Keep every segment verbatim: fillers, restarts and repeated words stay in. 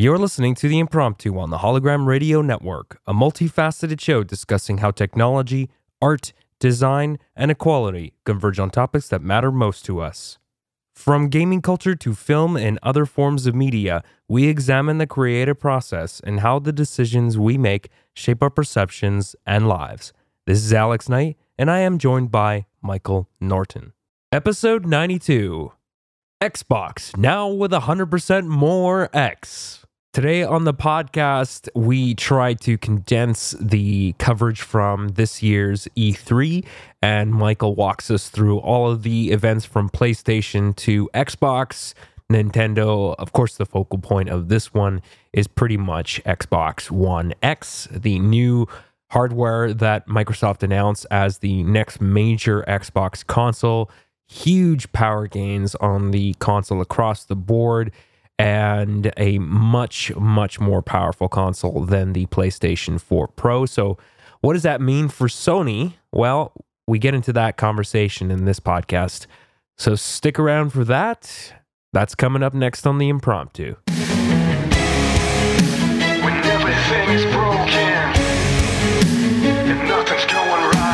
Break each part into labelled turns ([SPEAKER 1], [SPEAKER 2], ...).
[SPEAKER 1] You're listening to The Impromptu on the Hologram Radio Network, a multifaceted show discussing how technology, art, design, and equality converge on topics that matter most to us. From gaming culture to film and other forms of media, we examine the creative process and how the decisions we make shape our perceptions and lives. This is Alex Knight, and I am joined by Michael Norton. Episode ninety-two. Xbox, now with one hundred percent more X. Today on the podcast, we try to condense the coverage from this year's E three, and Michael walks us through all of the events from PlayStation to Xbox, Nintendo. Of course, the focal point of this one is pretty much Xbox One X, the new hardware that Microsoft announced as the next major Xbox console. Huge power gains on the console across the board, and a much, much more powerful console than the PlayStation four Pro. So what does that mean for Sony? Well, we get into that conversation in this podcast. So stick around for that. That's coming up next on The Impromptu.
[SPEAKER 2] When everything is broken and nothing's going right.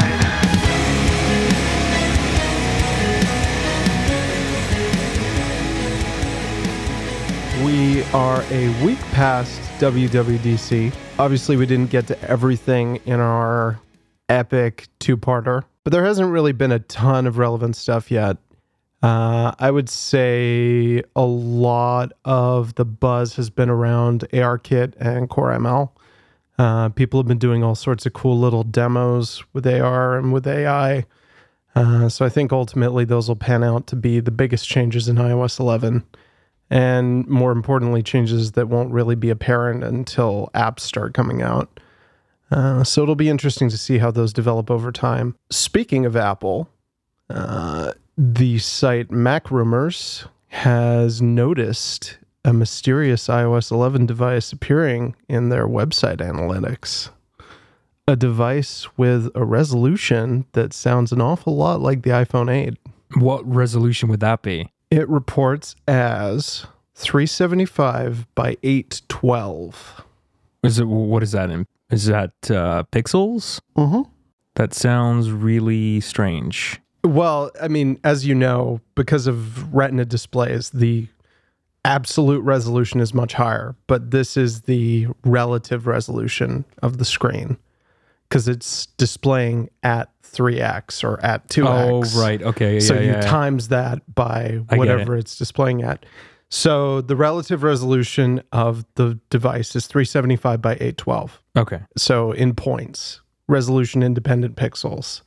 [SPEAKER 3] We are a week past W W D C. Obviously, we didn't get to everything in our epic two-parter, but there hasn't really been a ton of relevant stuff yet. Uh, I would say a lot of the buzz has been around ARKit and CoreML. Uh, people have been doing all sorts of cool little demos with A R and with A I. Uh, so I think ultimately those will pan out to be the biggest changes in iOS eleven. And more importantly, changes that won't really be apparent until apps start coming out. Uh, so it'll be interesting to see how those develop over time. Speaking of Apple, uh, the site Mac Rumors has noticed a mysterious iOS eleven device appearing in their website analytics. A device with a resolution that sounds an awful lot like the iPhone eight.
[SPEAKER 1] What resolution would that be?
[SPEAKER 3] It reports as three seventy-five by eight twelve.
[SPEAKER 1] Is it, what is that in? Is that uh, pixels?
[SPEAKER 3] Mm-hmm.
[SPEAKER 1] That sounds really strange.
[SPEAKER 3] Well, I mean, as you know, because of Retina displays, the absolute resolution is much higher, but this is the relative resolution of the screen because it's displaying at three x or at two x.
[SPEAKER 1] Oh, right. Okay. Yeah,
[SPEAKER 3] so
[SPEAKER 1] yeah,
[SPEAKER 3] you
[SPEAKER 1] yeah.
[SPEAKER 3] times that by
[SPEAKER 1] I get
[SPEAKER 3] whatever
[SPEAKER 1] it.
[SPEAKER 3] it's displaying at. So the relative resolution of the device is three seventy-five by eight twelve.
[SPEAKER 1] Okay.
[SPEAKER 3] So in points, resolution independent pixels.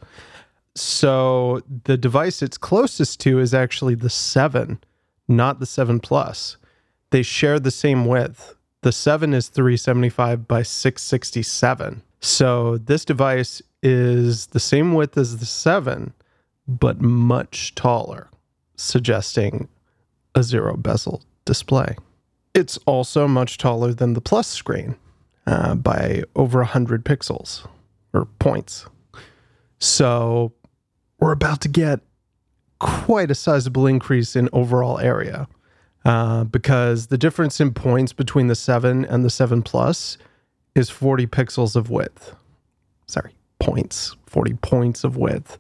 [SPEAKER 3] So the device it's closest to is actually the seven, not the seven Plus. They share the same width. The seven is three seventy-five by six sixty-seven. So this device is the same width as the seven, but much taller, suggesting a zero bezel display. It's also much taller than the Plus screen uh, by over one hundred pixels or points. So we're about to get quite a sizable increase in overall area uh, because the difference in points between the seven and the seven Plus is forty pixels of width. Sorry, points. forty points of width.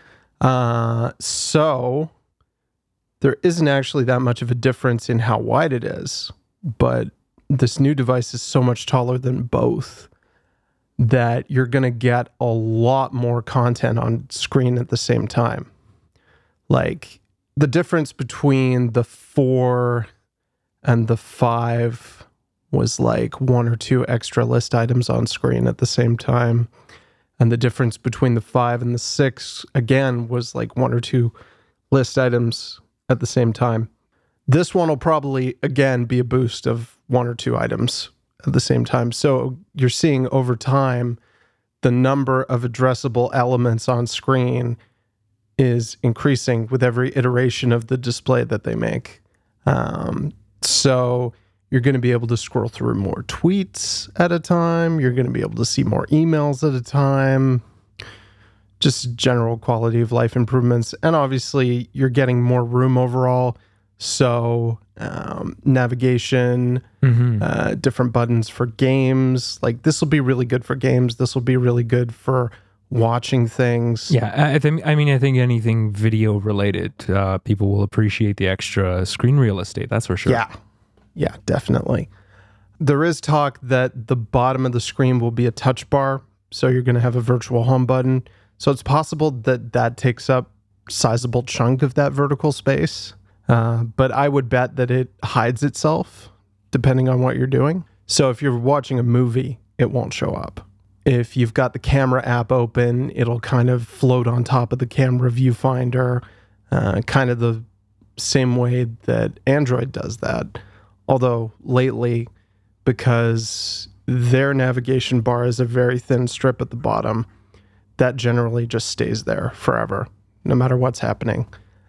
[SPEAKER 3] Uh, so there isn't actually that much of a difference in how wide it is, but this new device is so much taller than both that you're going to get a lot more content on screen at the same time. Like the difference between the four and the five was like one or two extra list items on screen at the same time. And the difference between the five and the six, again, was like one or two list items at the same time. This one will probably, again, be a boost of one or two items at the same time. So you're seeing over time, the number of addressable elements on screen is increasing with every iteration of the display that they make. Um, so you're going to be able to scroll through more tweets at a time. You're going to be able to see more emails at a time. Just general quality of life improvements. And obviously, you're getting more room overall. So um, navigation,
[SPEAKER 1] Mm-hmm.
[SPEAKER 3] uh, different buttons for games. Like this will be really good for games. This will be really good for watching things.
[SPEAKER 1] Yeah, I, I think. I mean, I think anything video related, uh, people will appreciate the extra screen real estate. That's for sure.
[SPEAKER 3] Yeah. Yeah, definitely. There is talk that the bottom of the screen will be a touch bar. So you're going to have a virtual home button. So it's possible that that takes up a sizable chunk of that vertical space. Uh, but I would bet that it hides itself depending on what you're doing. So if you're watching a movie, it won't show up. If you've got the camera app open, it'll kind of float on top of the camera viewfinder, uh, kind of the same way that Android does that. Although lately, because their navigation bar is a very thin strip at the bottom, that generally just stays there forever, no matter what's happening.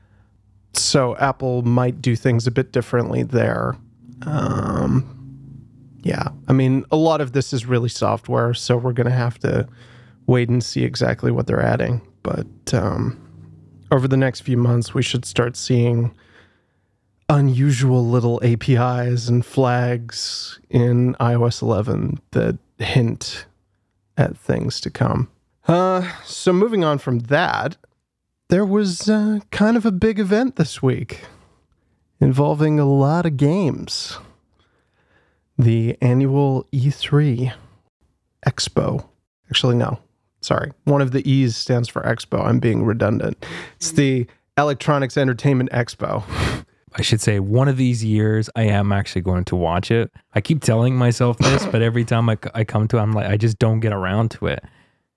[SPEAKER 3] So Apple might do things a bit differently there. Um, yeah, I mean, a lot of this is really software, so we're going to have to wait and see exactly what they're adding. But um, over the next few months, we should start seeing unusual little A P Is and flags in i O S eleven that hint at things to come. Uh, so moving on from that, there was uh, kind of a big event this week involving a lot of games. The annual E three Expo. Actually, no. Sorry. One of the E's stands for Expo. I'm being redundant. It's the Electronics Entertainment Expo.
[SPEAKER 1] I should say one of these years I am actually going to watch it. I keep telling myself this, but every time I, I come to it, I'm like, I just don't get around to it.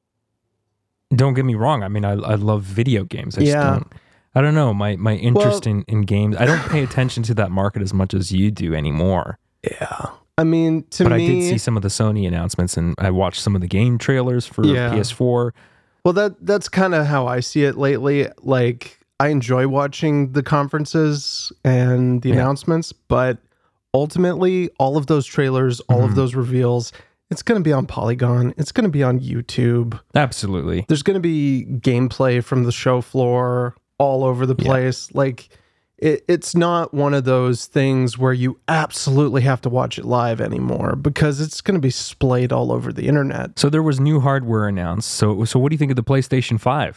[SPEAKER 1] Don't get me wrong. I mean, I, I love video games. I just
[SPEAKER 3] Yeah.
[SPEAKER 1] don't, I don't know. My, my interest
[SPEAKER 3] Well-
[SPEAKER 1] in, in games, I don't pay attention to that market as much as you do anymore.
[SPEAKER 3] Yeah. I mean, to
[SPEAKER 1] But
[SPEAKER 3] me...
[SPEAKER 1] I did see some of the Sony announcements and I watched some of the game trailers for
[SPEAKER 3] Yeah.
[SPEAKER 1] P S four.
[SPEAKER 3] Well, that that's kind of how I see it lately. Like, I enjoy watching the conferences and the
[SPEAKER 1] Yeah.
[SPEAKER 3] announcements, but ultimately, all of those trailers, all
[SPEAKER 1] Mhm.
[SPEAKER 3] of those reveals, it's going to be on Polygon. It's going to be on YouTube.
[SPEAKER 1] Absolutely.
[SPEAKER 3] There's going to be gameplay from the show floor all over the
[SPEAKER 1] Yeah.
[SPEAKER 3] place. Like, it, it's not one of those things where you absolutely have to watch it live anymore because it's going to be splayed all over the internet.
[SPEAKER 1] So there was new hardware announced. So so what do you think of the PlayStation five?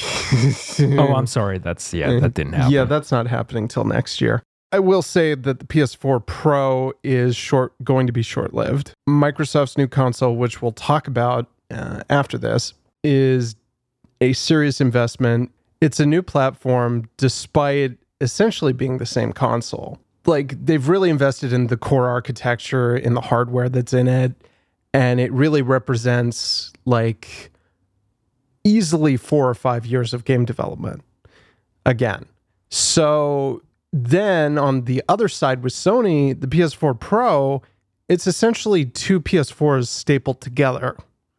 [SPEAKER 1] Oh, I'm sorry. That's, yeah, that didn't happen.
[SPEAKER 3] Yeah, that's not happening till next year. I will say that the P S four Pro is short, going to be short-lived. Microsoft's new console, which we'll talk about uh, after this, is a serious investment. It's a new platform, despite essentially being the same console. Like, they've really invested in the core architecture, in the hardware that's in it, and it really represents, like, easily four or five years of game development again. So then on the other side with Sony, the P S four Pro, it's essentially two P S fours stapled together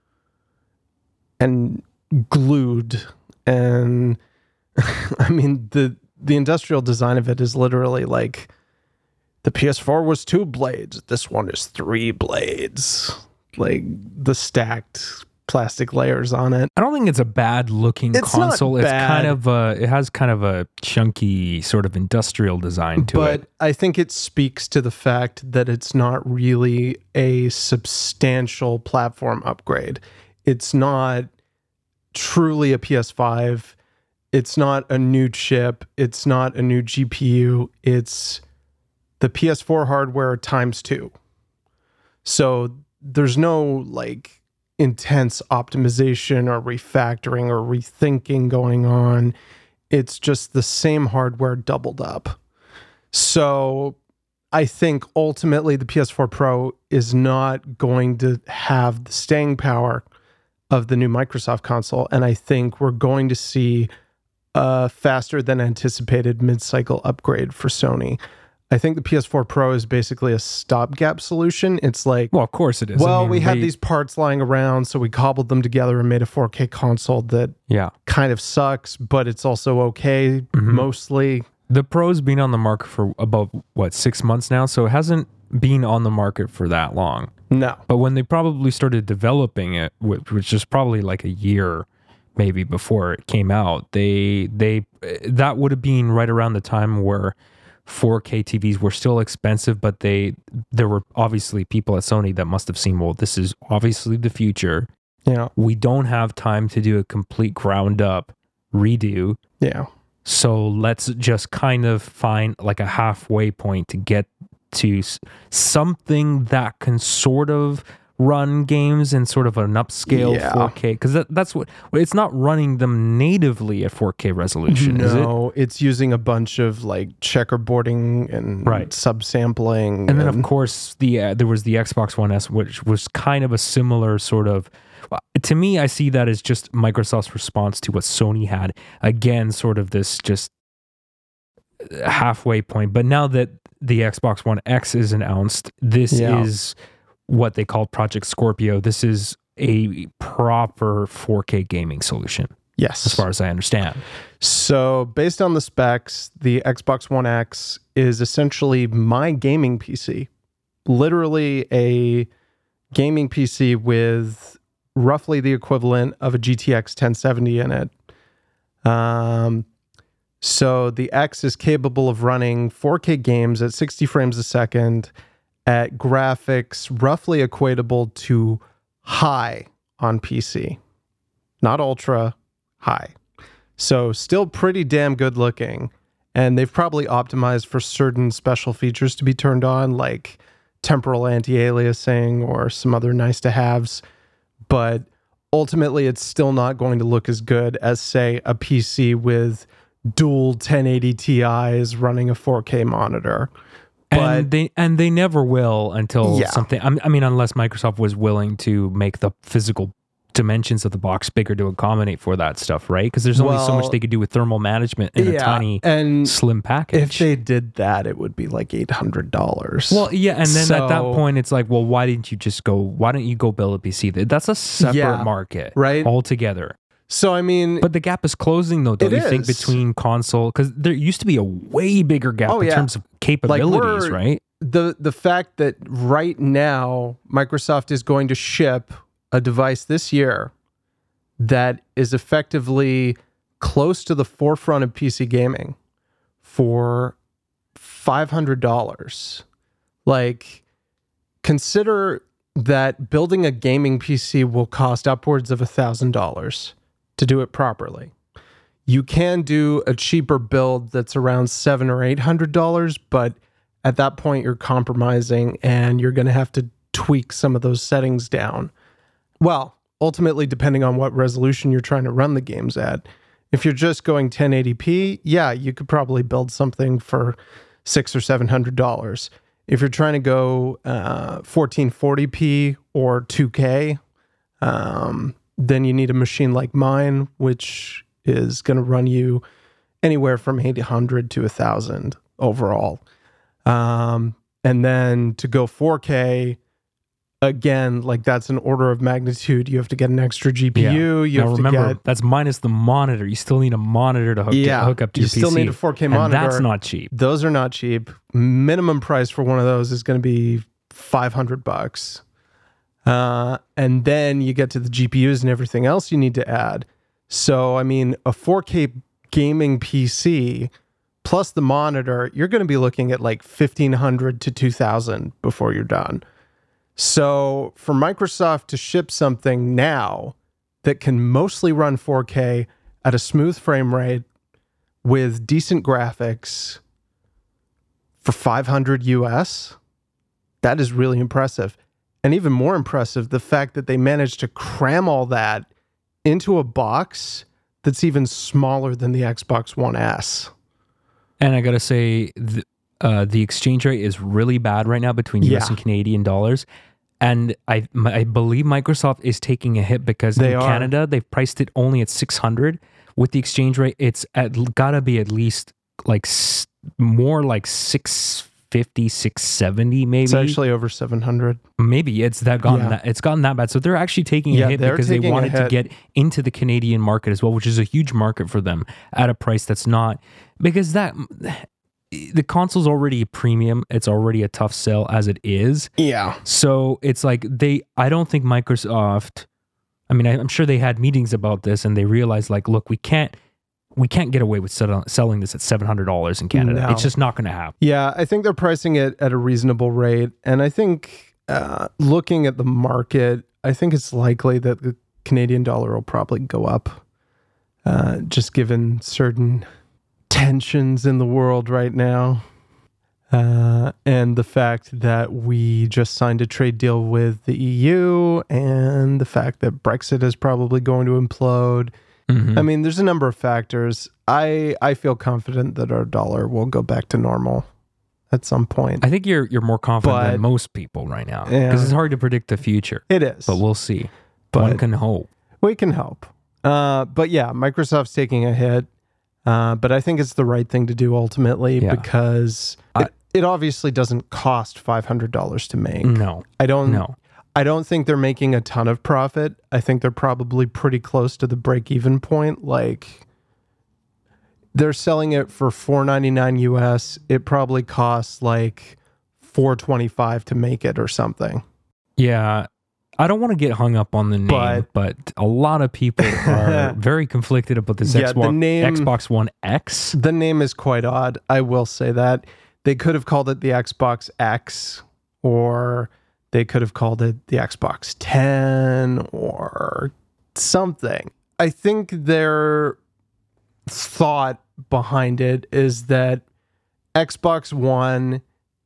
[SPEAKER 3] and glued. And I mean, the the industrial design of it is literally like the P S four was two blades. This one is three blades. Like the stacked plastic layers on it.
[SPEAKER 1] I don't think it's a bad looking
[SPEAKER 3] It's not
[SPEAKER 1] console. It's
[SPEAKER 3] bad.
[SPEAKER 1] kind of a, it has kind of a chunky sort of industrial design to
[SPEAKER 3] But
[SPEAKER 1] it.
[SPEAKER 3] I think it speaks to the fact that it's not really a substantial platform upgrade. It's not truly a P S five. It's not a new chip. It's not a new G P U. It's the P S four hardware times two. So there's no like intense optimization or refactoring or rethinking going on. It's just the same hardware doubled up. So I think ultimately the P S four Pro is not going to have the staying power of the new Microsoft console. And I think we're going to see a faster than anticipated mid-cycle upgrade for Sony. I think the P S four Pro is basically a stopgap solution. It's like,
[SPEAKER 1] Well, of course it is. I
[SPEAKER 3] well,
[SPEAKER 1] mean,
[SPEAKER 3] we had
[SPEAKER 1] they-
[SPEAKER 3] these parts lying around, so we cobbled them together and made a four K console that
[SPEAKER 1] Yeah.
[SPEAKER 3] kind of sucks, but it's also okay,
[SPEAKER 1] Mm-hmm.
[SPEAKER 3] mostly.
[SPEAKER 1] The Pro's been on the market for about, what, six months now? So it hasn't been on the market for that long.
[SPEAKER 3] No.
[SPEAKER 1] But when they probably started developing it, which which is probably like a year maybe before it came out, they they that would have been right around the time where four K T Vs were still expensive, but they there were obviously people at Sony that must have seen, well, this is obviously the future.
[SPEAKER 3] Yeah.
[SPEAKER 1] We don't have time to do a complete ground up redo.
[SPEAKER 3] Yeah.
[SPEAKER 1] So let's just kind of find like a halfway point to get to s- something that can sort of run games in sort of an upscale
[SPEAKER 3] Yeah.
[SPEAKER 1] four K. Because that, that's what, it's not running them natively at four K resolution, is it?
[SPEAKER 3] No, it's using a bunch of like checkerboarding and
[SPEAKER 1] Right.
[SPEAKER 3] subsampling.
[SPEAKER 1] And then, of course, the uh, there was the Xbox One S, which was kind of a similar sort of. well, To me, I see that as just Microsoft's response to what Sony had. Again, sort of this just halfway point. But now that the Xbox One X is announced, this
[SPEAKER 3] Yeah.
[SPEAKER 1] is what they call Project Scorpio. This is a proper four K gaming solution,
[SPEAKER 3] Yes.
[SPEAKER 1] as far as I understand.
[SPEAKER 3] So, based on the specs, the Xbox One X is essentially my gaming P C. Literally a gaming P C with roughly the equivalent of a G T X ten seventy in it. Um, so, the X is capable of running four K games at sixty frames a second at graphics roughly equatable to high on P C. Not ultra, high. So still pretty damn good looking. And they've probably optimized for certain special features to be turned on, like temporal anti-aliasing or some other nice to haves. But ultimately, it's still not going to look as good as, say, a P C with dual ten eighty Ti's running a four K monitor. But
[SPEAKER 1] And they and they never will until
[SPEAKER 3] Yeah.
[SPEAKER 1] something. I mean, I mean, unless Microsoft was willing to make the physical dimensions of the box bigger to accommodate for that stuff, right? Because there's only so much
[SPEAKER 3] Well,
[SPEAKER 1] they could do with thermal management in a
[SPEAKER 3] yeah,
[SPEAKER 1] tiny,
[SPEAKER 3] and
[SPEAKER 1] slim package.
[SPEAKER 3] if they did that, it would be like eight hundred dollars.
[SPEAKER 1] well, yeah, and then at that
[SPEAKER 3] So-
[SPEAKER 1] point, it's like, well, why didn't you just go? Why don't you go build a P C? That's a separate
[SPEAKER 3] Yeah,
[SPEAKER 1] market,
[SPEAKER 3] right?
[SPEAKER 1] altogether.
[SPEAKER 3] So, I mean,
[SPEAKER 1] But the gap is closing, though. Don't
[SPEAKER 3] It
[SPEAKER 1] you think,
[SPEAKER 3] is.
[SPEAKER 1] between console? Because there used to be a way bigger gap
[SPEAKER 3] Oh,
[SPEAKER 1] in
[SPEAKER 3] yeah.
[SPEAKER 1] terms of capabilities,
[SPEAKER 3] we're-
[SPEAKER 1] right?
[SPEAKER 3] the the fact that right now Microsoft is going to ship a device this year that is effectively close to the forefront of P C gaming for five hundred dollars. Like, consider that building a gaming P C will cost upwards of one thousand dollars to do it properly. You can do a cheaper build that's around seven or eight hundred dollars, but at that point you're compromising and you're going to have to tweak some of those settings down. Well, ultimately, depending on what resolution you're trying to run the games at. If you're just going ten eighty p, yeah, you could probably build something for six or seven hundred dollars. If you're trying to go uh, fourteen forty p or two K, um, then you need a machine like mine, which is going to run you anywhere from eight hundred to one thousand overall. Um, and then to go four K, again, like that's an order of magnitude. You have to get an extra G P U. You
[SPEAKER 1] now
[SPEAKER 3] have
[SPEAKER 1] remember,
[SPEAKER 3] to get,
[SPEAKER 1] that's minus the monitor. You still need a monitor to hook,
[SPEAKER 3] Yeah,
[SPEAKER 1] to hook up to
[SPEAKER 3] you
[SPEAKER 1] your P C.
[SPEAKER 3] still need a four K
[SPEAKER 1] and
[SPEAKER 3] monitor.
[SPEAKER 1] that's not cheap.
[SPEAKER 3] those are not cheap. Minimum price for one of those is going to be five hundred bucks. Uh, and then you get to the G P Us and everything else you need to add. So, I mean, a four K gaming P C plus the monitor, you're going to be looking at like fifteen hundred to two thousand before you're done. So, for Microsoft to ship something now that can mostly run four K at a smooth frame rate with decent graphics for five hundred U S, that is really impressive. And even more impressive, the fact that they managed to cram all that into a box that's even smaller than the Xbox One S.
[SPEAKER 1] And I gotta say, the, uh, the exchange rate is really bad right now between U S
[SPEAKER 3] Yeah.
[SPEAKER 1] and Canadian dollars. And I, I believe Microsoft is taking a hit because
[SPEAKER 3] They
[SPEAKER 1] in
[SPEAKER 3] are.
[SPEAKER 1] Canada they've priced it only at six hundred. With the exchange rate, it's at gotta be at least like s- more like six fifty, six seventy, maybe.
[SPEAKER 3] It's actually over seven hundred.
[SPEAKER 1] Maybe it's that gotten
[SPEAKER 3] Yeah.
[SPEAKER 1] that it's gotten that bad. So they're actually taking
[SPEAKER 3] Yeah,
[SPEAKER 1] a hit
[SPEAKER 3] they're
[SPEAKER 1] because they
[SPEAKER 3] taking a
[SPEAKER 1] wanted to
[SPEAKER 3] hit.
[SPEAKER 1] get into the Canadian market as well, which is a huge market for them at a price that's not, because that the console's already a premium. It's already a tough sell as it is.
[SPEAKER 3] Yeah.
[SPEAKER 1] So it's like they, I don't think Microsoft, I mean, I- I'm sure they had meetings about this and they realized like, look, we can't we can't get away with sell- selling this at seven hundred dollars in Canada.
[SPEAKER 3] No.
[SPEAKER 1] It's just not going to happen.
[SPEAKER 3] Yeah, I think they're pricing it at a reasonable rate. And I think uh, looking at the market, I think it's likely that the Canadian dollar will probably go up, uh, just given certain tensions in the world right now. Uh, and the fact that we just signed a trade deal with the E U, and the fact that Brexit is probably going to implode.
[SPEAKER 1] Mm-hmm.
[SPEAKER 3] I mean, there's a number of factors. I I feel confident that our dollar will go back to normal at some point.
[SPEAKER 1] I think you're you're more confident
[SPEAKER 3] But-
[SPEAKER 1] than most people right now because
[SPEAKER 3] Yeah.
[SPEAKER 1] it's hard to predict the future.
[SPEAKER 3] It is,
[SPEAKER 1] But we'll see.
[SPEAKER 3] But-
[SPEAKER 1] One can hope.
[SPEAKER 3] we can hope. Uh, but yeah, Microsoft's taking a hit. Uh, but I think it's the right thing to do ultimately
[SPEAKER 1] Yeah.
[SPEAKER 3] because
[SPEAKER 1] I-
[SPEAKER 3] it, it obviously doesn't cost five hundred dollars to make.
[SPEAKER 1] No,
[SPEAKER 3] I don't
[SPEAKER 1] no.
[SPEAKER 3] I don't think they're making a ton of profit. I think they're probably pretty close to the break-even point. Like, they're selling it for four ninety-nine U S. It probably costs like four twenty-five to make it or something.
[SPEAKER 1] Yeah, I don't want to get hung up on the name, but,
[SPEAKER 3] But-
[SPEAKER 1] a lot of people are very conflicted about this
[SPEAKER 3] Yeah, the
[SPEAKER 1] Xbox,
[SPEAKER 3] name-
[SPEAKER 1] Xbox One X.
[SPEAKER 3] The name is quite odd. I will say that. They could have called it the Xbox X, or they could have called it the Xbox ten or something. I think their thought behind it is that Xbox One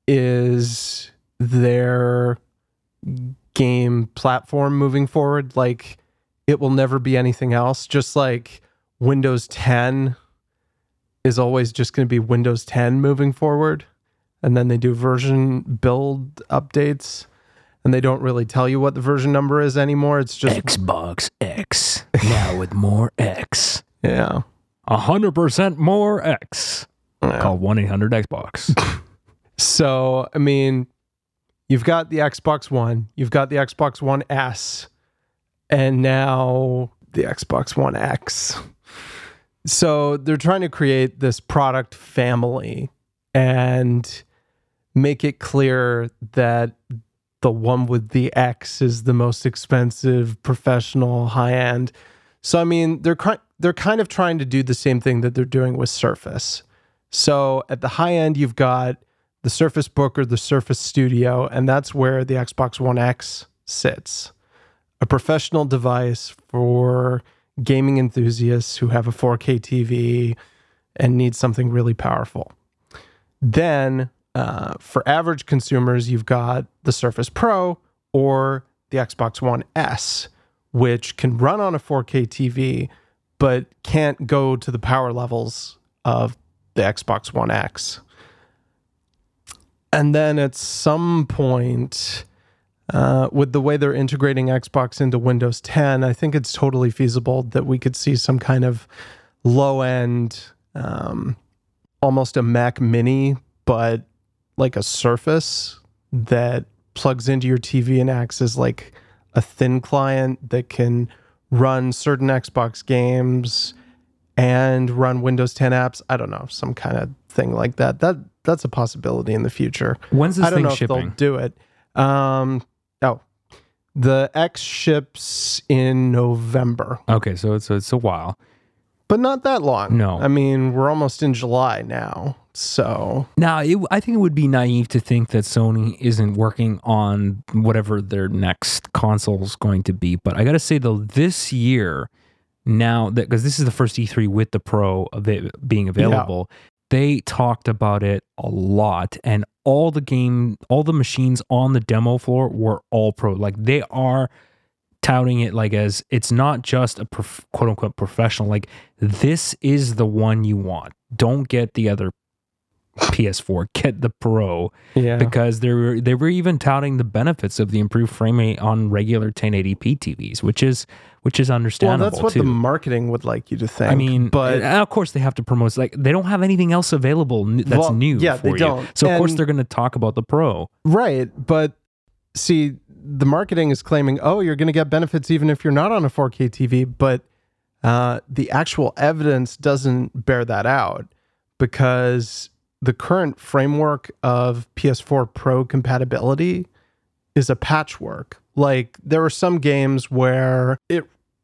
[SPEAKER 3] is their game platform moving forward. Like, it will never be anything else. Just like Windows ten is always just going to be Windows ten moving forward. And then they do version build updates, and they don't really tell you what the version number is anymore. It's just,
[SPEAKER 1] Xbox X, now with more X.
[SPEAKER 3] yeah.
[SPEAKER 1] one hundred percent more X.
[SPEAKER 3] Yeah.
[SPEAKER 1] Call one eight hundred X box.
[SPEAKER 3] So, I mean, you've got the Xbox One, you've got the Xbox One S, and now the Xbox One X. So they're trying to create this product family and make it clear that the one with the X is the most expensive, professional, high-end. So, I mean, they're ki- they're kind of trying to do the same thing that they're doing with Surface. So at the high end, you've got the Surface Book or the Surface Studio, and that's where the Xbox One X sits. A professional device for gaming enthusiasts who have a four K T V and need something really powerful. Then, uh, for average consumers, you've got the Surface Pro or the Xbox One S, which can run on a four K T V, but can't go to the power levels of the Xbox One X. And then at some point, uh, with the way they're integrating Xbox into Windows ten, I think it's totally feasible that we could see some kind of low-end, um, almost a Mac Mini, but like a Surface that plugs into your T V and acts as like a thin client that can run certain Xbox games and run Windows ten apps. I don't know, some kind of thing like that. That that's a possibility in the future.
[SPEAKER 1] When's this
[SPEAKER 3] I don't
[SPEAKER 1] thing
[SPEAKER 3] know if
[SPEAKER 1] shipping?
[SPEAKER 3] they'll do it. Um, oh, the X ships in November,
[SPEAKER 1] Okay, so it's it's a while.
[SPEAKER 3] but not that long.
[SPEAKER 1] No.
[SPEAKER 3] I mean, we're almost in July now, so
[SPEAKER 1] Now, it, I think it would be naive to think that Sony isn't working on whatever their next console is going to be. But I got to say, though, this year, now, that because this is the first E three with the Pro of it being available, they talked about it a lot. And all the game, all the machines on the demo floor were all Pro. Like, they are touting it like as it's not just a prof- quote unquote professional. Like, this is the one you want. Don't get the other P S four, get the Pro,
[SPEAKER 3] yeah.
[SPEAKER 1] because they were they were even touting the benefits of the improved frame rate on regular ten eighty p T Vs, which is which is
[SPEAKER 3] Well,
[SPEAKER 1] understandable
[SPEAKER 3] that's what
[SPEAKER 1] too.
[SPEAKER 3] the marketing would like you to think.
[SPEAKER 1] I mean,
[SPEAKER 3] but
[SPEAKER 1] and of course they have to promote. Like, they don't have anything else available n- that's
[SPEAKER 3] Well,
[SPEAKER 1] new.
[SPEAKER 3] yeah,
[SPEAKER 1] for
[SPEAKER 3] they
[SPEAKER 1] you.
[SPEAKER 3] don't.
[SPEAKER 1] So of course
[SPEAKER 3] And-
[SPEAKER 1] they're going to talk about the Pro.
[SPEAKER 3] right, but see, the marketing is claiming, oh, you're going to get benefits even if you're not on a four K T V, but uh, the actual evidence doesn't bear that out, because the current framework of P S four Pro compatibility is a patchwork. Like, there are some games where it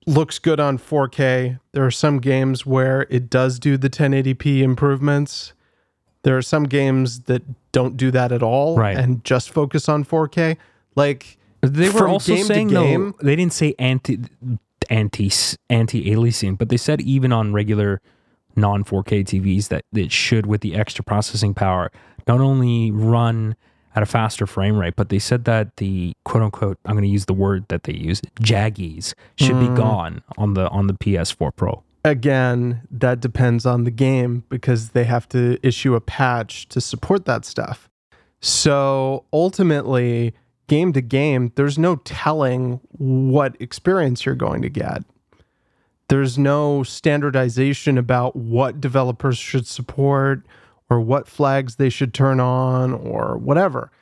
[SPEAKER 3] looks good on four K. There are some games where it does do the ten eighty p improvements. There are some games that don't do that at all,
[SPEAKER 4] right,
[SPEAKER 3] and just focus on four K. Like,
[SPEAKER 4] they were also
[SPEAKER 3] game
[SPEAKER 4] saying,
[SPEAKER 3] game,
[SPEAKER 4] though, they didn't say anti anti anti-aliasing, but they said even on regular non four K T Vs that it should, with the extra processing power, not only run at a faster frame rate, but they said that the quote unquote, I'm going to use the word that they use, jaggies, should mm. be gone on the on the P S four Pro.
[SPEAKER 3] Again, that depends on the game because they have to issue a patch to support that stuff. So ultimately, game to game, there's no telling what experience you're going to get. There's no standardization about what developers should support or what flags they should turn on or whatever.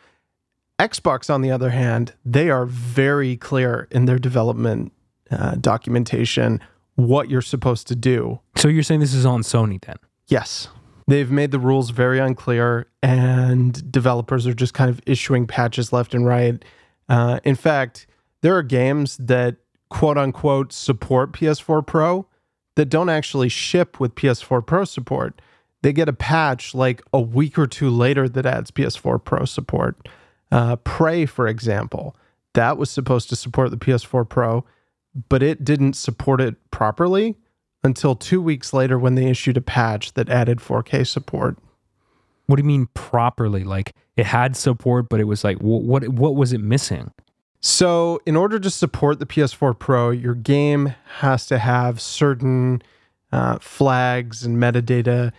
[SPEAKER 3] Xbox, on the other hand, they are very clear in their development uh, documentation what you're supposed to do.
[SPEAKER 4] So you're saying this is on Sony then?
[SPEAKER 3] Yes. They've made the rules very unclear, and developers are just kind of issuing patches left and right. Uh, in fact, there are games that quote unquote support P S four Pro that don't actually ship with P S four Pro support. They get a patch like a week or two later that adds P S four Pro support. Uh, Prey, for example, that was supposed to support the P S four Pro, but it didn't support it properly until two weeks later when they issued a patch that added four K support.
[SPEAKER 4] What do you mean properly? Like, it had support, but it was like, wh- what what was it missing?
[SPEAKER 3] So in order to support the P S four Pro, your game has to have certain uh, flags and metadata,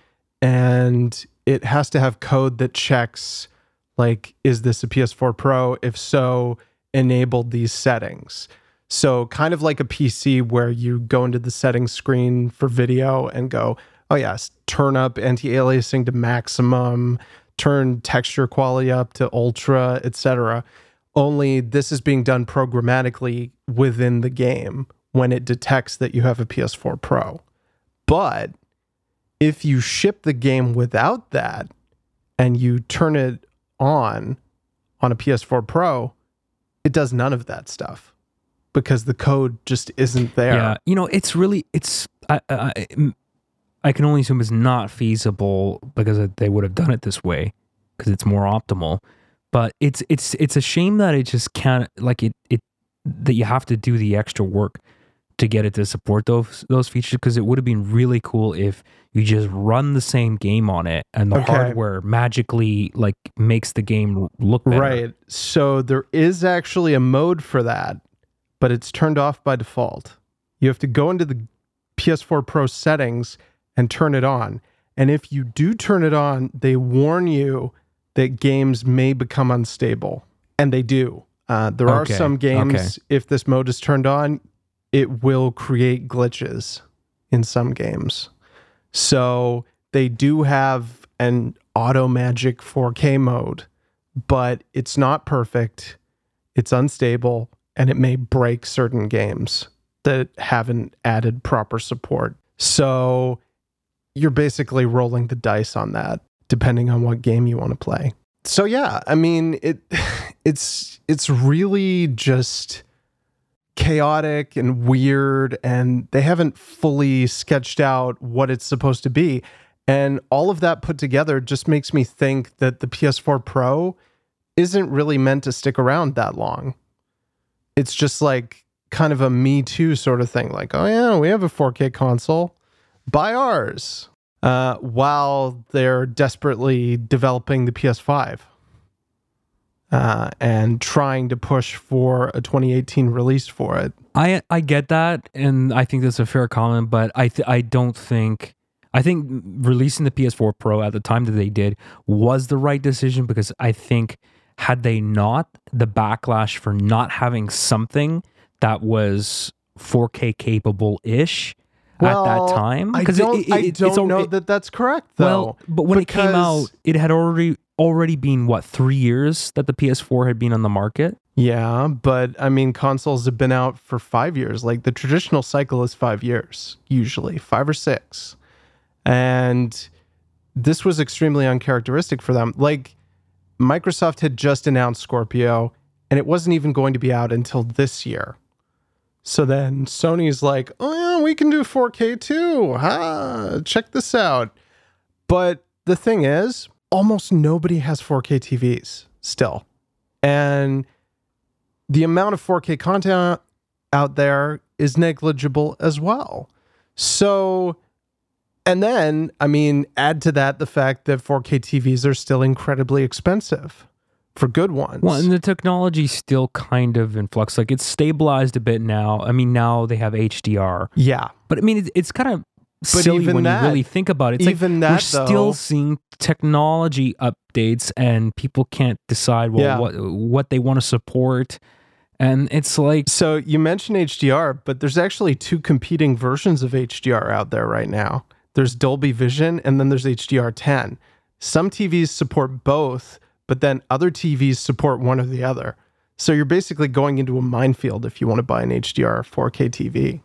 [SPEAKER 3] and it has to have code that checks, like, is this a P S four Pro? If so, enable these settings. So kind of like a P C where you go into the settings screen for video and go, oh yes, turn up anti-aliasing to maximum, turn texture quality up to ultra, et cetera. Only this is being done programmatically within the game when it detects that you have a P S four Pro. But if you ship the game without that and you turn it on on a P S four Pro, it does none of that stuff because the code just isn't there.
[SPEAKER 4] Yeah, you know, it's really, it's, I, I, I can only assume it's not feasible because they would have done it this way because it's more optimal. But it's it's it's a shame that it just can't, like it it that you have to do the extra work to get it to support those those features, because it would have been really cool if you just run the same game on it and the
[SPEAKER 3] Okay.
[SPEAKER 4] hardware magically like makes the game look better.
[SPEAKER 3] Right. So there is actually a mode for that, but it's turned off by default. You have to go into the P S four Pro settings and turn it on. And if you do turn it on, they warn you that games may become unstable. And they do. Uh, there are
[SPEAKER 4] Okay,
[SPEAKER 3] some games,
[SPEAKER 4] okay.
[SPEAKER 3] if this mode is turned on, it will create glitches in some games. So they do have an auto magic four K mode, but it's not perfect. It's unstable, and it may break certain games that haven't added proper support. So you're basically rolling the dice on that, depending on what game you want to play. So yeah, I mean, it it's it's really just chaotic and weird, and they haven't fully sketched out what it's supposed to be. And all of that put together just makes me think that the P S four Pro isn't really meant to stick around that long. It's just like kind of a Me Too sort of thing. Like, oh yeah, we have a four K console, buy ours. Uh, while they're desperately developing the P S five uh, and trying to push for a twenty eighteen release for it.
[SPEAKER 4] I I get that, and I think that's a fair comment, but I th- I don't think I think releasing the P S four Pro at the time that they did was the right decision, because I think had they not, the backlash for not having something that was four K capable ish
[SPEAKER 3] Well,
[SPEAKER 4] at that time,
[SPEAKER 3] I
[SPEAKER 4] 'cause
[SPEAKER 3] don't,
[SPEAKER 4] it- it-
[SPEAKER 3] I
[SPEAKER 4] it's
[SPEAKER 3] don't
[SPEAKER 4] al-
[SPEAKER 3] know
[SPEAKER 4] it-
[SPEAKER 3] that that's correct, though.
[SPEAKER 4] Well, but when it came
[SPEAKER 3] because-
[SPEAKER 4] out, it had already already been what, three years that the P S four had been on the market.
[SPEAKER 3] Yeah, but I mean, consoles have been out for five years. Like the traditional cycle is five years, usually five or six. And this was extremely uncharacteristic for them. Like Microsoft had just announced Scorpio, and it wasn't even going to be out until this year. So then Sony's like, oh yeah, we can do four K too. Ha, check this out. But the thing is, almost nobody has four K T Vs still. And the amount of four K content out there is negligible as well. So, and then, I mean, add to that the fact that four K T Vs are still incredibly expensive for good ones.
[SPEAKER 4] Well, and the technology's still kind of in flux. Like, it's stabilized a bit now. I mean, now they have H D R.
[SPEAKER 3] Yeah.
[SPEAKER 4] But I mean, it's, it's kind of silly
[SPEAKER 3] even
[SPEAKER 4] when
[SPEAKER 3] that-
[SPEAKER 4] you really think about it. It's
[SPEAKER 3] even
[SPEAKER 4] like we're
[SPEAKER 3] that, though-
[SPEAKER 4] still seeing technology updates, and people can't decide well
[SPEAKER 3] Yeah.
[SPEAKER 4] what what they want to support. And it's like,
[SPEAKER 3] So you mentioned H D R, but there's actually two competing versions of H D R out there right now. There's Dolby Vision, and then there's H D R ten. Some T Vs support both, but then other T Vs support one or the other. So you're basically going into a minefield if you want to buy an H D R four K T V.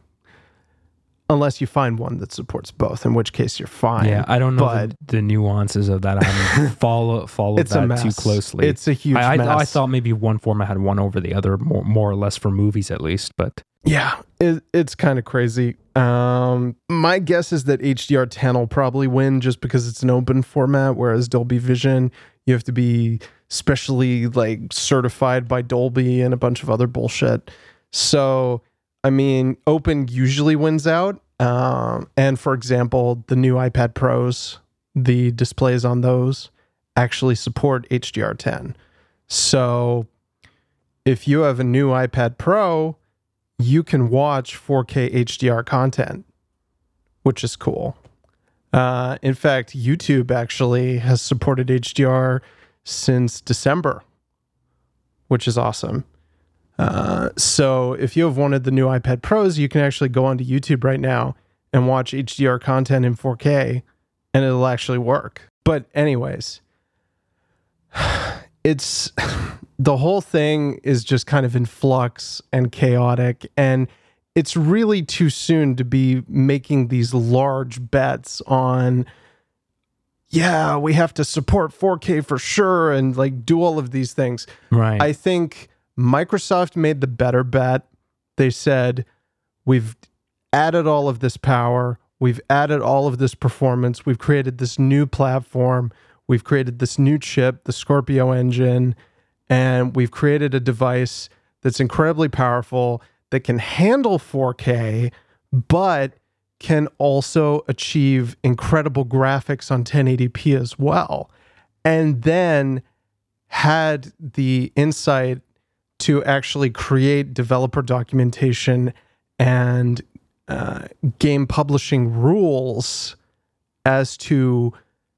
[SPEAKER 3] Unless you find one that supports both, in which case you're fine.
[SPEAKER 4] yeah, I don't know
[SPEAKER 3] But
[SPEAKER 4] the, the nuances of that. I haven't follow, followed
[SPEAKER 3] it's a
[SPEAKER 4] that
[SPEAKER 3] mess.
[SPEAKER 4] too closely.
[SPEAKER 3] It's a huge
[SPEAKER 4] I, I,
[SPEAKER 3] mess.
[SPEAKER 4] I thought maybe one format had one over the other, more, more or less for movies at least. But
[SPEAKER 3] Yeah, it, it's kind of crazy. Um, my guess is that H D R ten will probably win just because it's an open format, whereas Dolby Vision, you have to be specially like certified by Dolby and a bunch of other bullshit. So, I mean, open usually wins out. Um, and for example, the new iPad Pros, the displays on those actually support H D R ten. So if you have a new iPad Pro, you can watch four K H D R content, which is cool. Uh, in fact, YouTube actually has supported H D R since December, which is awesome. Uh, so if you have one of the new iPad Pros, you can actually go onto YouTube right now and watch H D R content in four K, and it'll actually work. But anyways, it's the whole thing is just kind of in flux and chaotic, and it's really too soon to be making these large bets on, yeah, we have to support four K for sure and like do all of these things.
[SPEAKER 4] right,
[SPEAKER 3] I think Microsoft made the better bet. They said, we've added all of this power, we've added all of this performance, we've created this new platform, we've created this new chip, the Scorpio engine, and we've created a device that's incredibly powerful, that can handle four K, but can also achieve incredible graphics on ten eighty p as well. And then had the insight to actually create developer documentation and uh, game publishing rules as to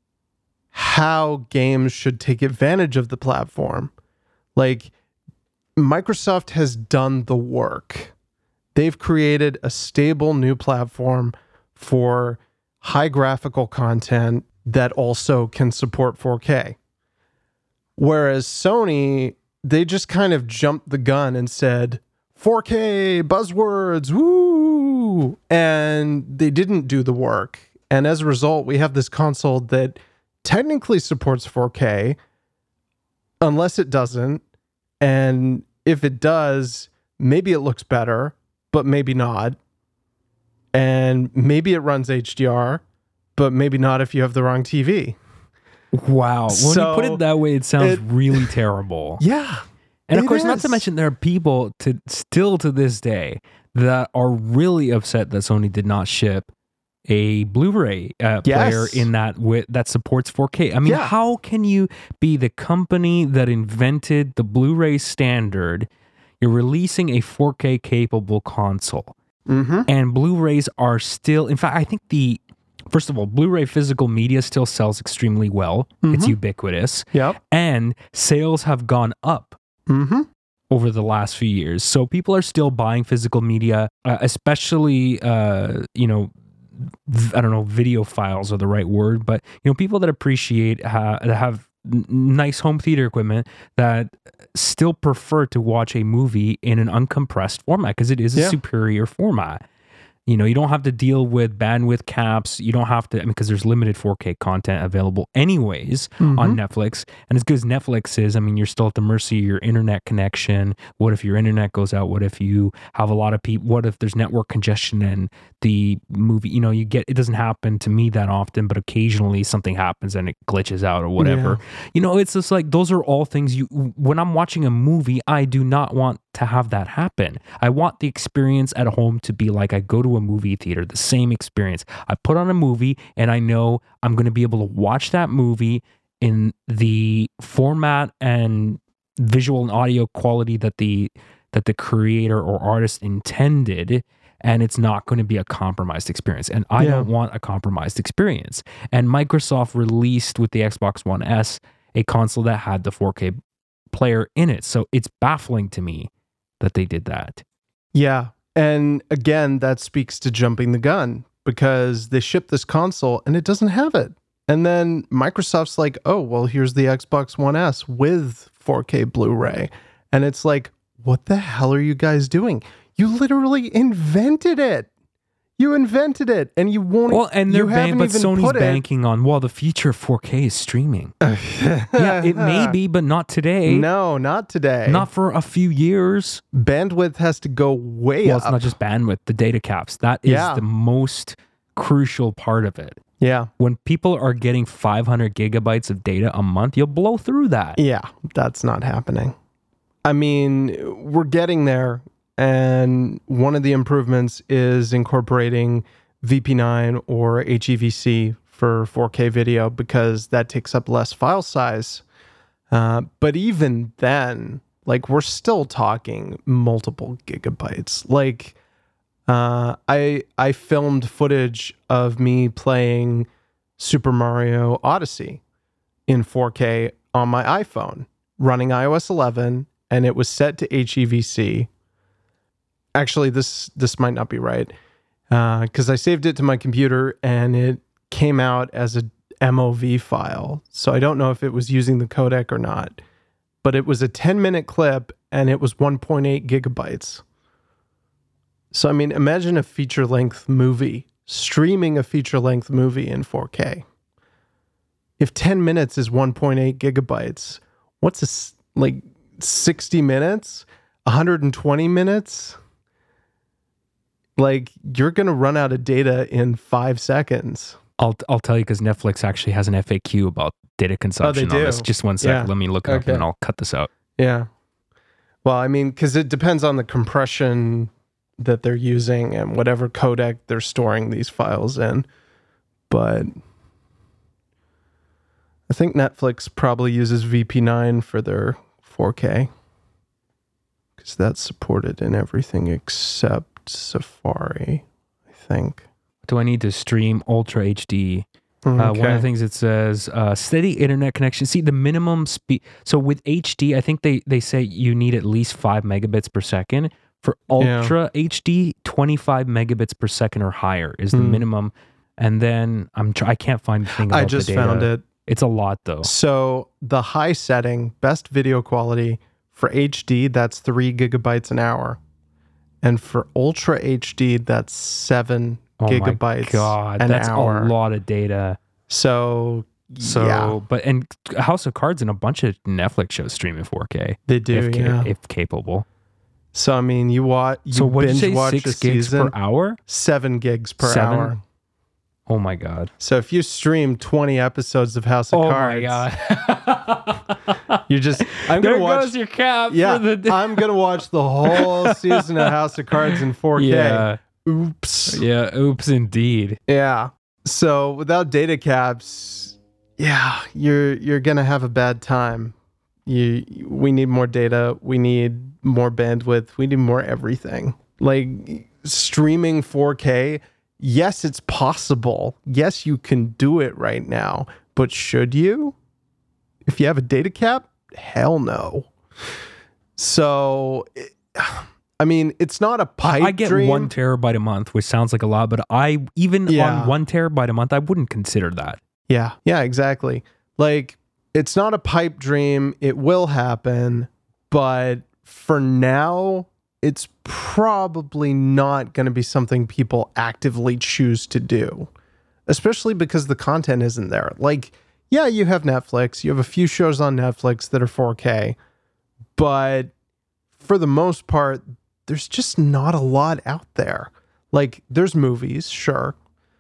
[SPEAKER 3] how games should take advantage of the platform. Like, Microsoft has done the work. They've created a stable new platform for high graphical content that also can support four K. Whereas Sony, they just kind of jumped the gun and said, four K buzzwords, woo! And they didn't do the work. And as a result, we have this console that technically supports four K, unless it doesn't. And if it does, maybe it looks better, but maybe not. And maybe it runs H D R, but maybe not if you have the wrong T V.
[SPEAKER 4] wow. When
[SPEAKER 3] So,
[SPEAKER 4] you put it that way, it sounds
[SPEAKER 3] it-
[SPEAKER 4] really terrible.
[SPEAKER 3] Yeah.
[SPEAKER 4] And of
[SPEAKER 3] It
[SPEAKER 4] course, not to
[SPEAKER 3] is.
[SPEAKER 4] mention there are people to still to this day that are really upset that Sony did not ship a Blu-ray uh,
[SPEAKER 3] Yes.
[SPEAKER 4] player in that wi- that supports four K. I mean,
[SPEAKER 3] Yeah.
[SPEAKER 4] how can you be the company that invented the Blu-ray standard? You're releasing a four K capable console,
[SPEAKER 3] Mm-hmm.
[SPEAKER 4] and Blu-rays are still. In fact, I think the first of all, Blu-ray physical media still sells extremely well. It's
[SPEAKER 3] Mhm.
[SPEAKER 4] ubiquitous,
[SPEAKER 3] Yep.
[SPEAKER 4] and sales have gone up
[SPEAKER 3] Mm-hmm.
[SPEAKER 4] over the last few years. So people are still buying physical media, uh, especially, uh, you know, v- I don't know, video files are the right word, but, you know, people that appreciate, uh, that have n- nice home theater equipment that still prefer to watch a movie in an uncompressed format because it is a
[SPEAKER 3] Yeah.
[SPEAKER 4] superior format. You know, you don't have to deal with bandwidth caps. You don't have to, I mean, because there's limited four K content available anyways
[SPEAKER 3] Mm-hmm.
[SPEAKER 4] on Netflix. And as good as Netflix is, I mean, you're still at the mercy of your internet connection. What if your internet goes out? What if you have a lot of people? What if there's network congestion and the movie, you know, you get, it doesn't happen to me that often, but occasionally something happens and it glitches out or whatever. You know, it's just like, those are all things you, when I'm watching a movie, I do not want to have that happen. I want the experience at home to be like I go to a movie theater, the same experience. I put on a movie and I know I'm going to be able to watch that movie in the format and visual and audio quality that the that the creator or artist intended, and it's not going to be a compromised experience. And I
[SPEAKER 3] Yeah.
[SPEAKER 4] don't want a compromised experience. And Microsoft released with the Xbox One S a console that had the four K player in it. So it's baffling to me that they did that.
[SPEAKER 3] Yeah. And again, that speaks to jumping the gun because they shipped this console and it doesn't have it. And then Microsoft's like, oh, well, here's the Xbox One S with four K Blu-ray. And it's like, what the hell are you guys doing? You literally invented it. You invented it and you won't.
[SPEAKER 4] Well, and they're
[SPEAKER 3] you
[SPEAKER 4] bank,
[SPEAKER 3] haven't
[SPEAKER 4] but
[SPEAKER 3] even
[SPEAKER 4] Sony's
[SPEAKER 3] put it-
[SPEAKER 4] banking on, well, the future of four K is streaming. Yeah, it may be, but not today.
[SPEAKER 3] No, not today.
[SPEAKER 4] Not for a few years.
[SPEAKER 3] Bandwidth has to go way
[SPEAKER 4] Well,
[SPEAKER 3] up.
[SPEAKER 4] it's not just bandwidth, the data caps. That is
[SPEAKER 3] Yeah.
[SPEAKER 4] the most crucial part of it.
[SPEAKER 3] Yeah.
[SPEAKER 4] When people are getting five hundred gigabytes of data a month, you'll blow through that.
[SPEAKER 3] Yeah, that's not happening. I mean, we're getting there. And one of the improvements is incorporating V P nine or H E V C for four K video because that takes up less file size. Uh, but even then, like we're still talking multiple gigabytes. Like uh, I I filmed footage of me playing Super Mario Odyssey in four K on my iPhone, running i O S eleven, and it was set to H E V C. Actually, this this might not be right because uh, I saved it to my computer and it came out as a M O V file. So I don't know if it was using the codec or not, but it was a ten minute clip and it was one point eight gigabytes. So, I mean, imagine a feature length movie, streaming a feature length movie in four K. If ten minutes is one point eight gigabytes, what's this, like sixty minutes? one hundred twenty minutes? Like, you're going to run out of data in five seconds.
[SPEAKER 4] I'll I'll tell you because Netflix actually has an F A Q about data consumption on this.
[SPEAKER 3] do?
[SPEAKER 4] Just one second.
[SPEAKER 3] Yeah.
[SPEAKER 4] Let me look it up
[SPEAKER 3] Okay.
[SPEAKER 4] and I'll cut this out.
[SPEAKER 3] Yeah. Well, I mean, because it depends on the compression that they're using and whatever codec they're storing these files in. But I think Netflix probably uses V P nine for their four K because that's supported in everything except Safari, I think.
[SPEAKER 4] Do I need to stream Ultra H D? Uh, one of
[SPEAKER 3] Okay.
[SPEAKER 4] the things it says, uh, steady internet connection. See, the minimum speed. So with H D, I think they, they say you need at least five megabits per second. For
[SPEAKER 3] Yeah.
[SPEAKER 4] Ultra H D, twenty-five megabits per second or higher is the
[SPEAKER 3] Hmm.
[SPEAKER 4] minimum. And then I'm tr- I can't find the thing about
[SPEAKER 3] I just
[SPEAKER 4] the data.
[SPEAKER 3] found it.
[SPEAKER 4] It's a lot though.
[SPEAKER 3] So the high setting, best video quality for H D, that's three gigabytes an hour. And for Ultra H D, that's seven
[SPEAKER 4] Oh
[SPEAKER 3] gigabytes
[SPEAKER 4] my God,
[SPEAKER 3] an
[SPEAKER 4] that's
[SPEAKER 3] hour.
[SPEAKER 4] a lot of data.
[SPEAKER 3] So,
[SPEAKER 4] So,
[SPEAKER 3] yeah,
[SPEAKER 4] but and House of Cards and a bunch of Netflix shows stream in four K
[SPEAKER 3] they do.
[SPEAKER 4] if, ca-
[SPEAKER 3] yeah.
[SPEAKER 4] if capable.
[SPEAKER 3] So I mean, you watch. You
[SPEAKER 4] So what did
[SPEAKER 3] binge
[SPEAKER 4] you say?
[SPEAKER 3] watch
[SPEAKER 4] Six
[SPEAKER 3] a
[SPEAKER 4] gigs
[SPEAKER 3] season,
[SPEAKER 4] per hour?
[SPEAKER 3] seven gigs per
[SPEAKER 4] Seven?
[SPEAKER 3] hour.
[SPEAKER 4] Oh my God.
[SPEAKER 3] So if you stream twenty episodes of House of
[SPEAKER 4] Oh
[SPEAKER 3] Cards,
[SPEAKER 4] my God.
[SPEAKER 3] you just I'm
[SPEAKER 4] there
[SPEAKER 3] gonna watch.
[SPEAKER 4] goes your cap.
[SPEAKER 3] yeah,
[SPEAKER 4] For the
[SPEAKER 3] I'm gonna watch the whole season of House of Cards in four K.
[SPEAKER 4] yeah.
[SPEAKER 3] Oops.
[SPEAKER 4] Yeah. Oops, indeed.
[SPEAKER 3] Yeah. So without data caps, yeah, you're you're gonna have a bad time. You we need more data. We need more bandwidth. We need more everything. Like streaming four K. Yes, it's possible. Yes, you can do it right now. But should you? If you have a data cap, hell no. So, it- I mean, it's not a pipe
[SPEAKER 4] I get
[SPEAKER 3] dream.
[SPEAKER 4] one terabyte a month, which sounds like a lot, but I even
[SPEAKER 3] Yeah.
[SPEAKER 4] on one terabyte a month, I wouldn't consider that.
[SPEAKER 3] Yeah, yeah, exactly. Like, it's not a pipe dream. It will happen. But for now, it's probably not going to be something people actively choose to do, especially because the content isn't there. Like, yeah, you have Netflix, you have a few shows on Netflix that are four K, but for the most part, there's just not a lot out there. Like, there's movies, sure,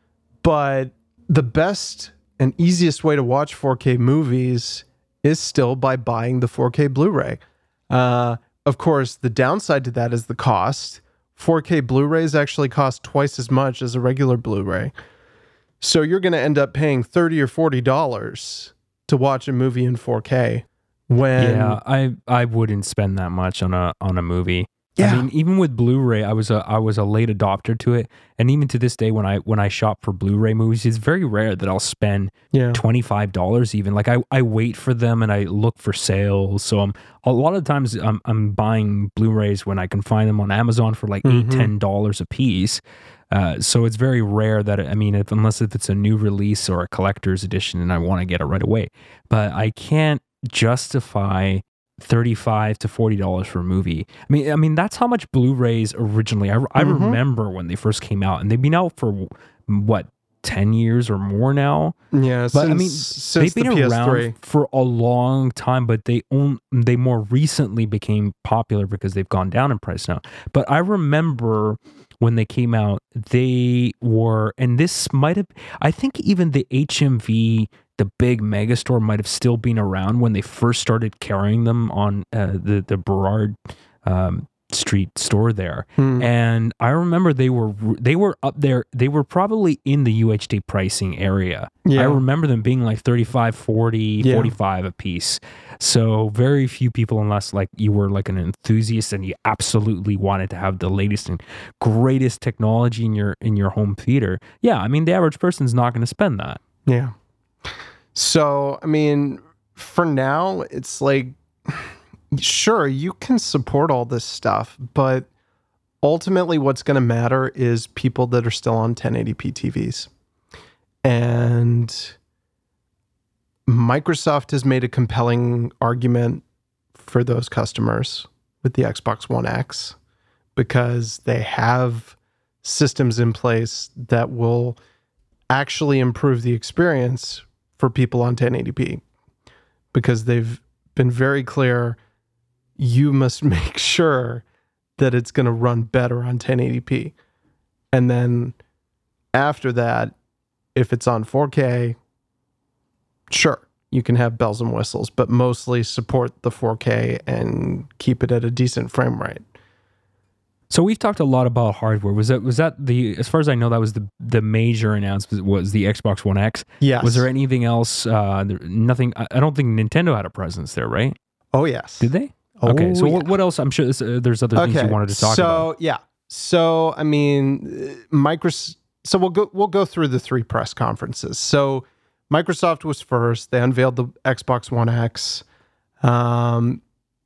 [SPEAKER 3] but the best and easiest way to watch four K movies is still by buying the four K Blu-ray. Uh, of course, the downside to that is the cost. four K Blu-rays actually cost twice as much as a regular Blu-ray. So you're going to end up paying thirty or forty dollars to watch a movie in four K. When
[SPEAKER 4] Yeah, I I wouldn't spend that much on a on a movie.
[SPEAKER 3] Yeah.
[SPEAKER 4] I mean, even with Blu-ray, I was a I was a late adopter to it, and even to this day, when I when I shop for Blu-ray movies, it's very rare that I'll spend
[SPEAKER 3] yeah,
[SPEAKER 4] twenty-five dollars even. Like I, I wait for them and I look for sales. So I'm a lot of times I'm I'm buying Blu-rays when I can find them on Amazon for like
[SPEAKER 3] Mhm.
[SPEAKER 4] eight, ten dollars a piece. Uh, so it's very rare that I mean, if, unless if it's a new release or a collector's edition, and I want to get it right away. But I can't justify thirty-five to forty dollars for a movie. I mean, I mean that's how much Blu-rays originally. I, I
[SPEAKER 3] Mhm.
[SPEAKER 4] remember when they first came out, and they've been out for what ten years or more now.
[SPEAKER 3] yeah.
[SPEAKER 4] But
[SPEAKER 3] since,
[SPEAKER 4] I mean,
[SPEAKER 3] since
[SPEAKER 4] they've been
[SPEAKER 3] the P S three.
[SPEAKER 4] around for a long time, but they own they more recently became popular because they've gone down in price now. But I remember when they came out, they were, and this might have, I think even the H M V, the big mega store, might have still been around when they first started carrying them on uh, the the Burrard um, Street store there.
[SPEAKER 3] Hmm.
[SPEAKER 4] And I remember they were they were up there. They were probably in the U H D pricing area.
[SPEAKER 3] Yeah.
[SPEAKER 4] I remember them being like thirty-five, forty,
[SPEAKER 3] Yeah.
[SPEAKER 4] forty-five a piece. So very few people, unless like you were like an enthusiast and you absolutely wanted to have the latest and greatest technology in your in your home theater. Yeah, I mean the average person's not going to spend that.
[SPEAKER 3] Yeah. So, I mean, for now, it's like, sure, you can support all this stuff, but ultimately what's going to matter is people that are still on ten eighty p T Vs. And Microsoft has made a compelling argument for those customers with the Xbox One X because they have systems in place that will actually improve the experience for people on ten eighty p, because they've been very clear you must make sure that it's going to run better on ten eighty p. And then after that, if it's on four K, sure, you can have bells and whistles, but mostly support the four K and keep it at a decent frame rate.
[SPEAKER 4] So we've talked a lot about hardware. Was that was that the as far as I know that was the the major announcement was the Xbox One X.
[SPEAKER 3] Yes.
[SPEAKER 4] Was there anything else? Uh, there, nothing. I, I don't think Nintendo had a presence there, right?
[SPEAKER 3] Oh, yes.
[SPEAKER 4] Did they?
[SPEAKER 3] Oh,
[SPEAKER 4] okay. So
[SPEAKER 3] yeah.
[SPEAKER 4] what, what else? I'm sure this, uh, there's other things you wanted to talk
[SPEAKER 3] so,
[SPEAKER 4] about.
[SPEAKER 3] So yeah. So I mean, Microsoft. So we'll go we'll go through the three press conferences. So Microsoft was first. They unveiled the Xbox One X. Um,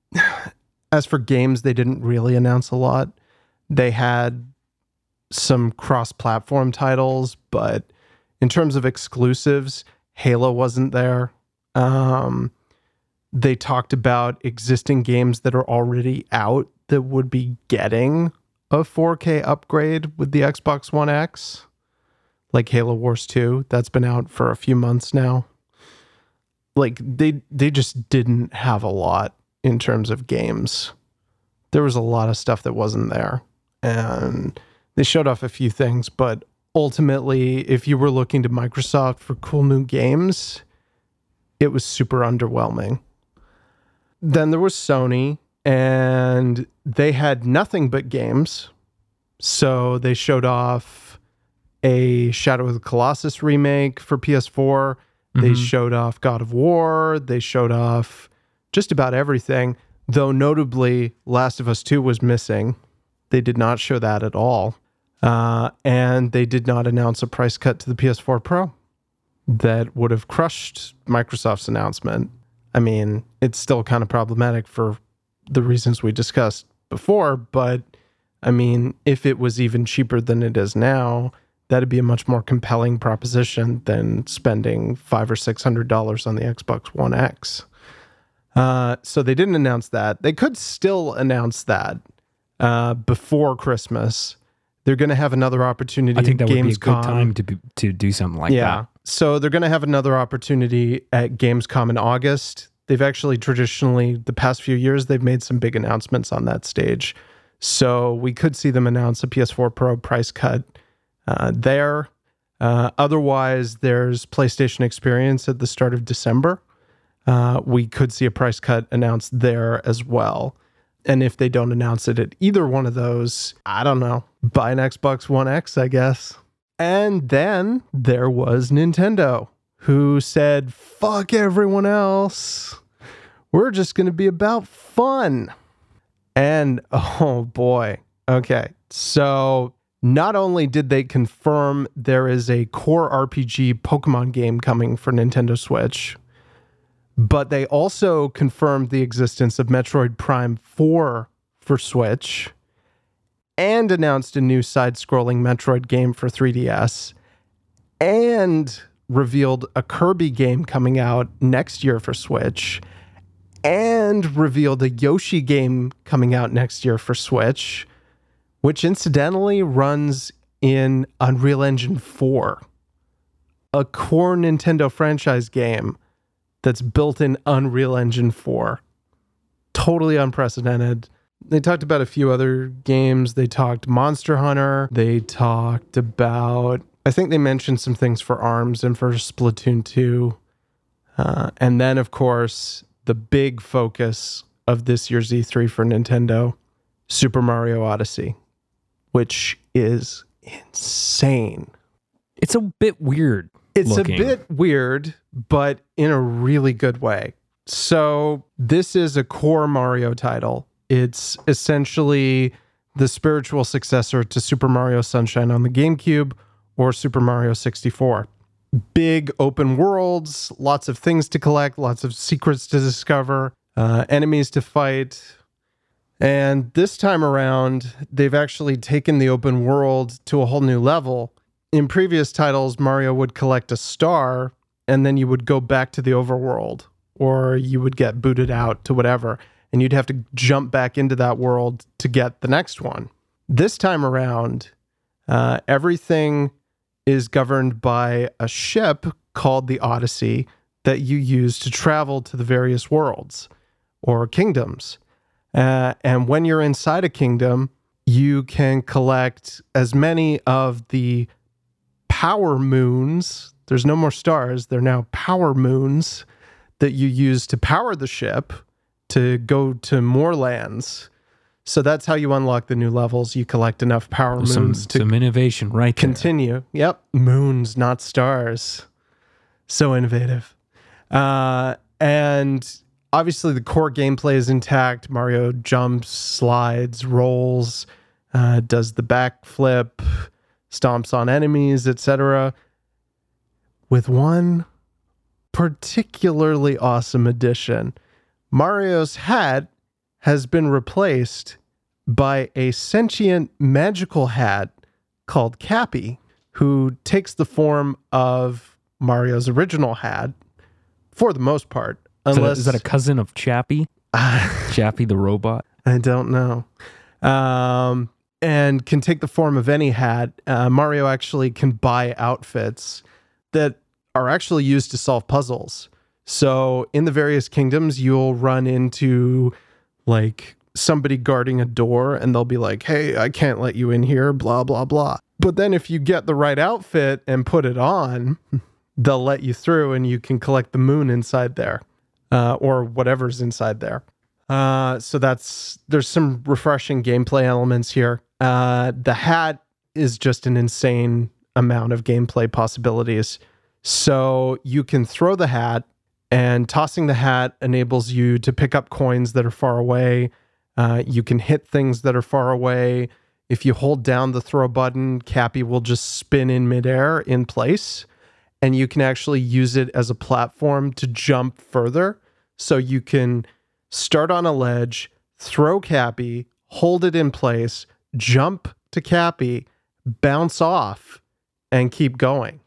[SPEAKER 3] as for games, they didn't really announce a lot. They had some cross-platform titles, but in terms of exclusives, Halo wasn't there. Um, they talked about existing games that are already out that would be getting a four K upgrade with the Xbox One X, like Halo Wars two. That's been out for a few months now. Like they they just didn't have a lot in terms of games. There was a lot of stuff that wasn't there. And they showed off a few things, but ultimately, if you were looking to Microsoft for cool new games, it was super underwhelming. Then there was Sony, and they had nothing but games. So they showed off a Shadow of the Colossus remake for P S four. They
[SPEAKER 4] Mhm.
[SPEAKER 3] showed off God of War. They showed off just about everything, though notably Last of Us two was missing. They did not show that at all. Uh, and they did not announce a price cut to the P S four Pro that would have crushed Microsoft's announcement. I mean, it's still kind of problematic for the reasons we discussed before, but I mean, if it was even cheaper than it is now, that'd be a much more compelling proposition than spending five or six hundred dollars on the Xbox One X. Uh, so they didn't announce that. They could still announce that. uh, before Christmas. They're going to have another opportunity.
[SPEAKER 4] I think that
[SPEAKER 3] at
[SPEAKER 4] would be a good
[SPEAKER 3] Gamescom.
[SPEAKER 4] time to be, to do something like
[SPEAKER 3] yeah.
[SPEAKER 4] that.
[SPEAKER 3] So they're going to have another opportunity at Gamescom in August. They've actually traditionally, the past few years, they've made some big announcements on that stage. So we could see them announce a P S four Pro price cut uh, there. Uh, otherwise, there's PlayStation Experience at the start of December. Uh, we could see a price cut announced there as well. And if they don't announce it at either one of those, I don't know, buy an Xbox One X, I guess. And then there was Nintendo, who said, fuck everyone else. We're just going to be about fun. And oh boy. Okay. So not only did they confirm there is a core R P G Pokemon game coming for Nintendo Switch, but they also confirmed the existence of Metroid Prime four for Switch and announced a new side-scrolling Metroid game for three D S and revealed a Kirby game coming out next year for Switch and revealed a Yoshi game coming out next year for Switch, which incidentally runs in Unreal Engine four, a core Nintendo franchise game that's built in Unreal Engine four. Totally unprecedented. They talked about a few other games. They talked Monster Hunter. They talked about, I think they mentioned some things for ARMS and for Splatoon two. Uh, and then, of course, the big focus of this year's E three for Nintendo, Super Mario Odyssey, which is insane.
[SPEAKER 4] It's a bit weird.
[SPEAKER 3] It's
[SPEAKER 4] looking.
[SPEAKER 3] a bit weird, but in a really good way. So this is a core Mario title. It's essentially the spiritual successor to Super Mario Sunshine on the GameCube or Super Mario sixty-four. Big open worlds, lots of things to collect, lots of secrets to discover, uh, enemies to fight. And this time around, they've actually taken the open world to a whole new level. In previous titles, Mario would collect a star, and then you would go back to the overworld, or you would get booted out to whatever, and you'd have to jump back into that world to get the next one. This time around, uh, everything is governed by a ship called the Odyssey that you use to travel to the various worlds or kingdoms. Uh, and when you're inside a kingdom, you can collect as many of the power moons. There's no more stars. They're now power moons that you use to power the ship to go to more lands. So that's how you unlock the new levels. You collect enough power moons
[SPEAKER 4] some,
[SPEAKER 3] to
[SPEAKER 4] some innovation right there.
[SPEAKER 3] continue. Yep. Moons, not stars. So innovative. Uh, and obviously the core gameplay is intact. Mario jumps, slides, rolls, uh, does the backflip, stomps on enemies, et cetera. With one particularly awesome addition. Mario's hat has been replaced by a sentient magical hat called Cappy, who takes the form of Mario's original hat for the most part.
[SPEAKER 4] Is that, a,
[SPEAKER 3] Unless
[SPEAKER 4] is that a cousin of Chappie? Chappie the robot?
[SPEAKER 3] I don't know. Um, and can take the form of any hat. Uh, Mario actually can buy outfits that are actually used to solve puzzles. So in the various kingdoms, you'll run into like somebody guarding a door and they'll be like, hey, I can't let you in here, blah, blah, blah. But then if you get the right outfit and put it on, they'll let you through and you can collect the moon inside there uh, or whatever's inside there. Uh, so that's, there's some refreshing gameplay elements here. Uh, the hat is just an insane amount of gameplay possibilities. So you can throw the hat, and tossing the hat enables you to pick up coins that are far away. Uh, you can hit things that are far away. If you hold down the throw button, Cappy will just spin in midair in place, and you can actually use it as a platform to jump further. So you can start on a ledge, throw Cappy, hold it in place, jump to Cappy, bounce off, and keep going.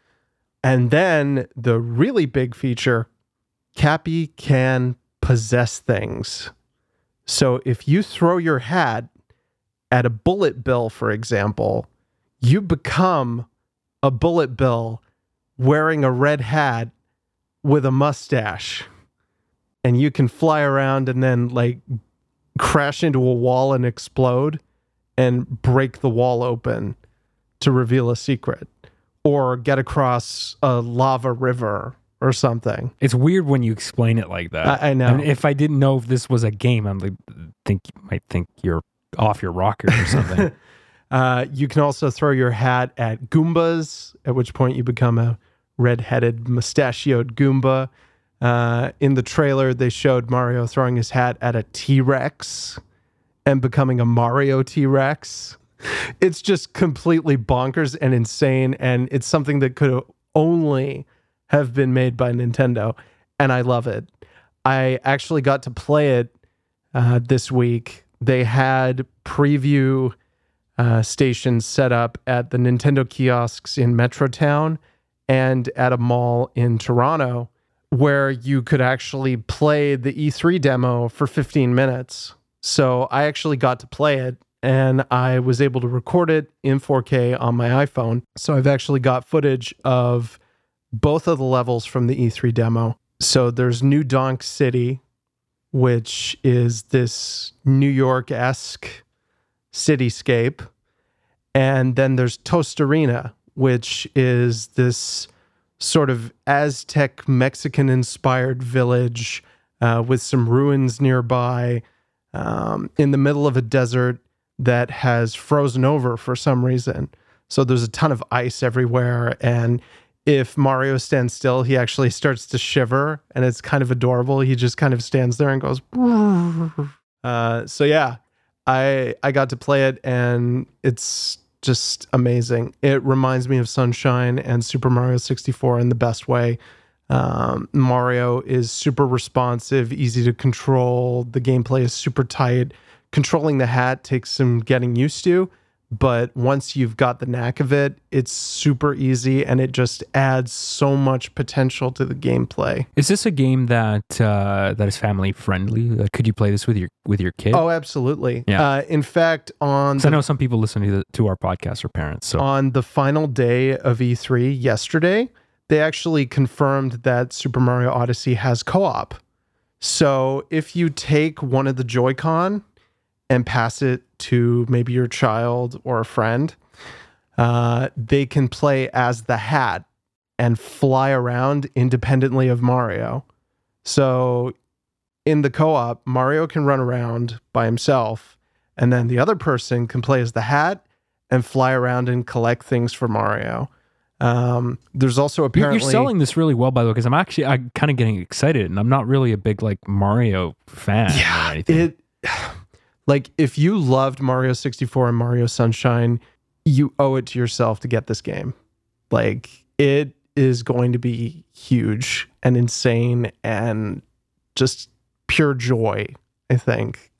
[SPEAKER 3] And then the really big feature, Cappy can possess things. So if you throw your hat at a bullet bill, for example, you become a bullet bill wearing a red hat with a mustache, and you can fly around and then like crash into a wall and explode and break the wall open to reveal a secret, or get across a lava river or something.
[SPEAKER 4] It's weird when you explain it like that.
[SPEAKER 3] I, I know.
[SPEAKER 4] And if I didn't know if this was a game, I'm like, think you might think you're off your rocker or something.
[SPEAKER 3] uh, you can also throw your hat at Goombas, at which point you become a red-headed, mustachioed Goomba. Uh, in the trailer, they showed Mario throwing his hat at a T-Rex and becoming a Mario T-Rex. It's just completely bonkers and insane, and it's something that could only have been made by Nintendo, and I love it. I actually got to play it uh, this week. They had preview uh, stations set up at the Nintendo kiosks in Metrotown and at a mall in Toronto, where you could actually play the E three demo for fifteen minutes. So I actually got to play it, and I was able to record it in four K on my iPhone. So I've actually got footage of both of the levels from the E three demo. So there's New Donk City, which is this New York-esque cityscape. And then there's Tostarena, which is this sort of Aztec Mexican-inspired village uh, with some ruins nearby um, in the middle of a desert that has frozen over for some reason. So there's a ton of ice everywhere, and if Mario stands still, he actually starts to shiver, and it's kind of adorable. He just kind of stands there and goes. Uh, so yeah, I I got to play it, and it's just amazing. It reminds me of Sunshine and Super Mario sixty-four in the best way. Um, Mario is super responsive, easy to control. The gameplay is super tight. Controlling the hat takes some getting used to, but once you've got the knack of it, it's super easy, and it just adds so much potential to the gameplay.
[SPEAKER 4] Is this a game that uh, that is family friendly? Uh, could you play this with your with your kid?
[SPEAKER 3] Oh, absolutely.
[SPEAKER 4] Yeah.
[SPEAKER 3] Uh, in fact, on
[SPEAKER 4] So
[SPEAKER 3] the,
[SPEAKER 4] I know some people listening to, the, to our podcast are parents. So
[SPEAKER 3] on the final day of E three yesterday, they actually confirmed that Super Mario Odyssey has co-op. So if you take one of the Joy-Con and pass it to maybe your child or a friend, uh, they can play as the hat and fly around independently of Mario. So in the co-op, Mario can run around by himself, and then the other person can play as the hat and fly around and collect things for Mario. Um, there's also
[SPEAKER 4] You're-
[SPEAKER 3] apparently...
[SPEAKER 4] you're selling this really well, by the way, because I'm actually I'm kind of getting excited, and I'm not really a big like Mario fan or anything.
[SPEAKER 3] It... Like, if you loved Mario sixty-four and Mario Sunshine, you owe it to yourself to get this game. Like, it is going to be huge and insane and just pure joy, I think.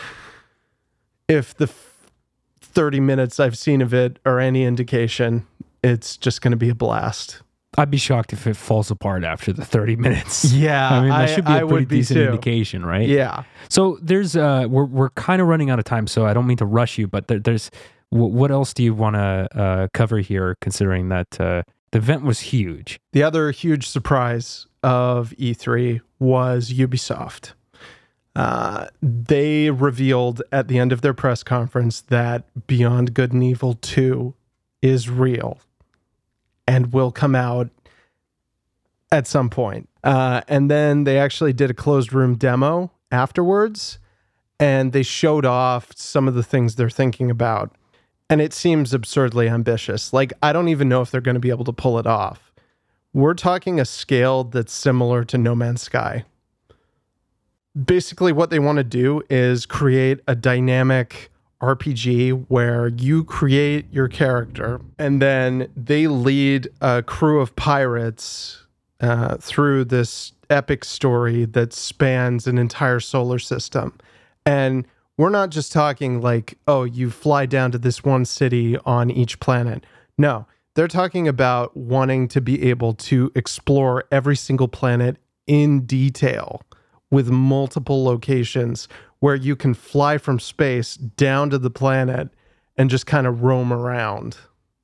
[SPEAKER 3] If the f- thirty minutes I've seen of it are any indication, it's just going to be a blast.
[SPEAKER 4] I'd be shocked if it falls apart after the thirty minutes.
[SPEAKER 3] Yeah,
[SPEAKER 4] I mean, that
[SPEAKER 3] I-
[SPEAKER 4] should be
[SPEAKER 3] I
[SPEAKER 4] a pretty
[SPEAKER 3] would be
[SPEAKER 4] decent
[SPEAKER 3] too.
[SPEAKER 4] indication, right?
[SPEAKER 3] Yeah.
[SPEAKER 4] So there's uh, we're we're kind of running out of time, so I don't mean to rush you, but there, there's w- what else do you want to uh, cover here? Considering that uh, the event was huge.
[SPEAKER 3] The other huge surprise of E three was Ubisoft. Uh, they revealed at the end of their press conference that Beyond Good and Evil two is real and will come out at some point. Uh, and then they actually did a closed room demo afterwards, and they showed off some of the things they're thinking about. And it seems absurdly ambitious. Like, I don't even know if they're going to be able to pull it off. We're talking a scale that's similar to No Man's Sky. Basically, what they want to do is create a dynamic R P G where you create your character and then they lead a crew of pirates uh, through this epic story that spans an entire solar system. And we're not just talking like, oh, you fly down to this one city on each planet. No, they're talking about wanting to be able to explore every single planet in detail with multiple locations where you can fly from space down to the planet and just kind of roam around.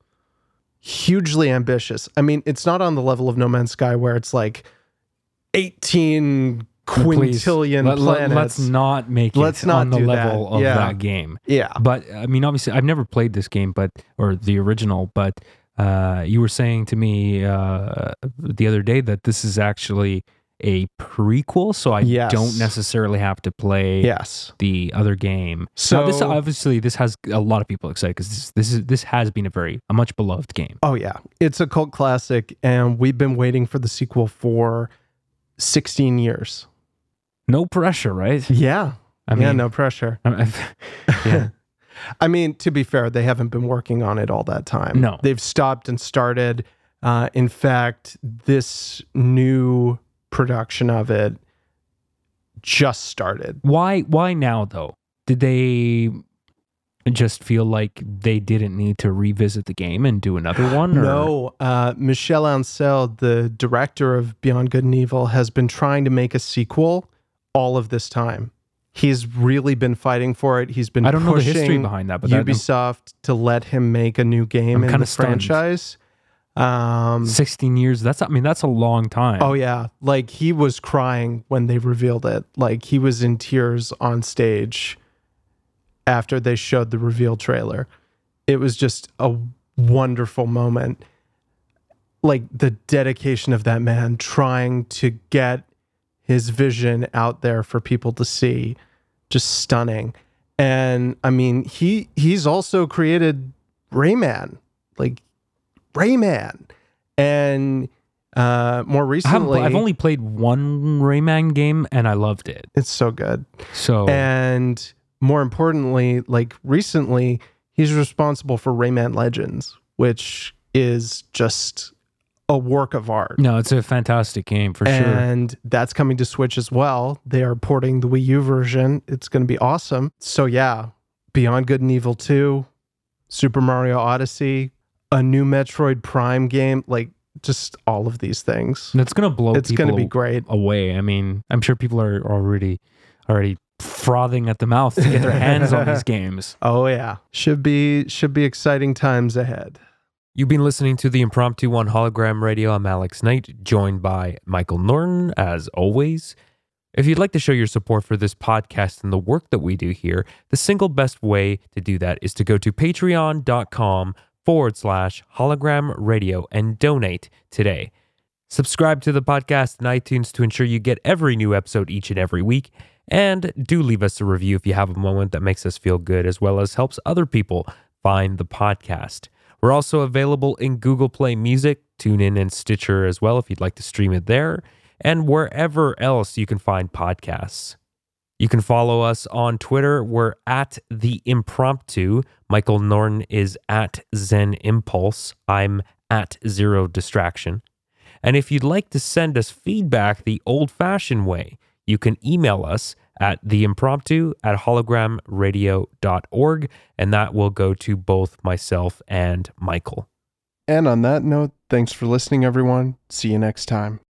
[SPEAKER 3] Hugely ambitious. I mean, it's not on the level of No Man's Sky where it's like eighteen quintillion
[SPEAKER 4] Please, let,
[SPEAKER 3] planets.
[SPEAKER 4] Let, let's not make it
[SPEAKER 3] Let's not
[SPEAKER 4] on the
[SPEAKER 3] do
[SPEAKER 4] level
[SPEAKER 3] that.
[SPEAKER 4] of
[SPEAKER 3] Yeah.
[SPEAKER 4] that game.
[SPEAKER 3] Yeah.
[SPEAKER 4] But I mean, obviously, I've never played this game, but or the original. But uh, you were saying to me uh, the other day that this is actually a prequel, so I
[SPEAKER 3] Yes.
[SPEAKER 4] don't necessarily have to play
[SPEAKER 3] Yes.
[SPEAKER 4] the other game.
[SPEAKER 3] So
[SPEAKER 4] now, this obviously this has a lot of people excited because this, this is this has been a very a much beloved game.
[SPEAKER 3] Oh yeah, it's a cult classic, and we've been waiting for the sequel for sixteen years.
[SPEAKER 4] No pressure, right?
[SPEAKER 3] Yeah,
[SPEAKER 4] I
[SPEAKER 3] yeah,
[SPEAKER 4] mean,
[SPEAKER 3] no pressure.
[SPEAKER 4] I've- yeah.
[SPEAKER 3] I mean, to be fair, they haven't been working on it all that time.
[SPEAKER 4] No.
[SPEAKER 3] They've stopped and started. Uh, in fact, this new production of it just started.
[SPEAKER 4] Why why now though? Did they just feel like they didn't need to revisit the game and do another one? Or?
[SPEAKER 3] No, uh, Michel Ancel, the director of Beyond Good and Evil, has been trying to make a sequel all of this time. He's really been fighting for it. He's been
[SPEAKER 4] I don't know the
[SPEAKER 3] pushing
[SPEAKER 4] history behind that, but that-
[SPEAKER 3] Ubisoft to let him make a new game
[SPEAKER 4] I'm
[SPEAKER 3] in
[SPEAKER 4] kinda
[SPEAKER 3] the
[SPEAKER 4] stunned.
[SPEAKER 3] franchise. Um,
[SPEAKER 4] sixteen years. That's I mean that's a long time.
[SPEAKER 3] oh yeah, like he was crying when they revealed it. Like he was in tears on stage after they showed the reveal trailer. It was just a wonderful moment. Like the dedication of that man trying to get his vision out there for people to see, just stunning. And I mean, he he's also created Rayman, like Rayman, and uh, more
[SPEAKER 4] I haven't,
[SPEAKER 3] recently,
[SPEAKER 4] I've only played one Rayman game and I loved it.
[SPEAKER 3] it's so good.
[SPEAKER 4] So
[SPEAKER 3] And more importantly, like recently, he's responsible for Rayman Legends, which is just a work of art.
[SPEAKER 4] no, it's a fantastic game for sure.
[SPEAKER 3] And that's coming to Switch as well. They are porting the Wii U version. It's going to be awesome. So yeah, Beyond Good and Evil two, Super Mario Odyssey, a new Metroid Prime game, like just all of these things.
[SPEAKER 4] It's gonna blow
[SPEAKER 3] It's
[SPEAKER 4] people
[SPEAKER 3] going to be great.
[SPEAKER 4] away. I mean, I'm sure people are already already frothing at the mouth to get their hands on these games.
[SPEAKER 3] Oh yeah, should be should be exciting times ahead.
[SPEAKER 1] You've been listening to The Impromptu on Hologram Radio. I'm Alex Knight, joined by Michael Norton, as always. If you'd like to show your support for this podcast and the work that we do here, the single best way to do that is to go to patreon.com forward slash hologram radio and donate today. Subscribe to the podcast in iTunes to ensure you get every new episode each and every week. And do leave us a review if you have a moment that makes us feel good, as well as helps other people find the podcast. We're also available in Google Play Music, TuneIn, and Stitcher as well if you'd like to stream it there, and wherever else you can find podcasts. You can follow us on Twitter. We're at The Impromptu. Michael Norton is at Zen Impulse. I'm at Zero Distraction. And if you'd like to send us feedback the old-fashioned way, you can email us at theimpromptu at hologramradio dot org, and that will go to both myself and Michael.
[SPEAKER 3] And on that note, thanks for listening, everyone. See you next time.